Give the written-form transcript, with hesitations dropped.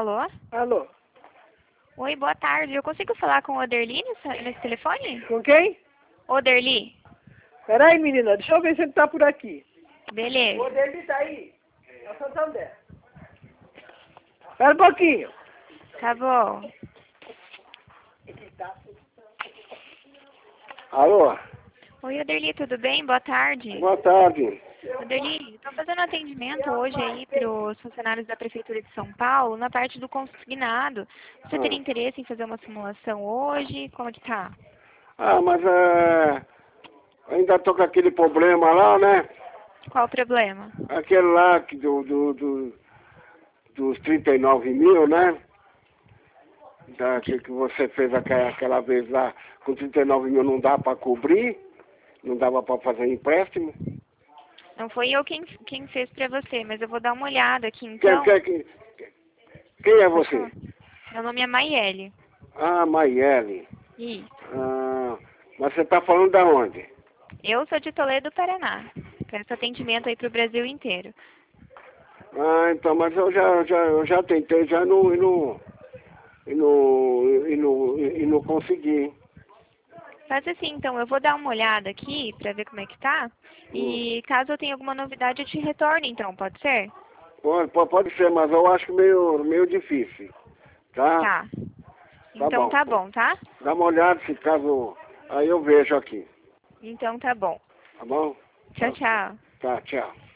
Alô? Alô? Oi, boa tarde. Eu consigo falar com o Oderli nesse telefone? Com quem? Oderli. Peraí, menina, deixa eu ver se ele tá por aqui. Beleza. O dele tá aí. É o Santander. Espera um pouquinho. Tá bom. Alô? Oi, Oderli, tudo bem? Boa tarde. Boa tarde. Oderli, estou fazendo atendimento hoje aí para os funcionários da Prefeitura de São Paulo na parte do consignado. Você teria interesse em fazer uma simulação hoje? Como é que tá? Mas ainda tô com aquele problema lá, né? Qual o problema? Aquele lá dos 39 mil, né? Que você fez aquela vez lá, com 39 mil não dá para cobrir, não dava para fazer empréstimo. Não foi eu quem fez para você, mas eu vou dar uma olhada aqui então. Quem é você? Meu nome é Maiele. Ah, Maiele. Isso. Mas você tá falando da onde? Eu sou de Toledo, Paraná. Quero atendimento aí para o Brasil inteiro. Então, mas eu já tentei, já não consegui. Faz assim, então, eu vou dar uma olhada aqui para ver como é que tá. E caso eu tenha alguma novidade, eu te retorno, então, pode ser? Pode ser, mas eu acho meio difícil, tá? Tá. Então tá bom, tá? Dá uma olhada se caso... Aí eu vejo aqui, Então tá bom. tá bom? Tchau, tchau. Tá, tchau.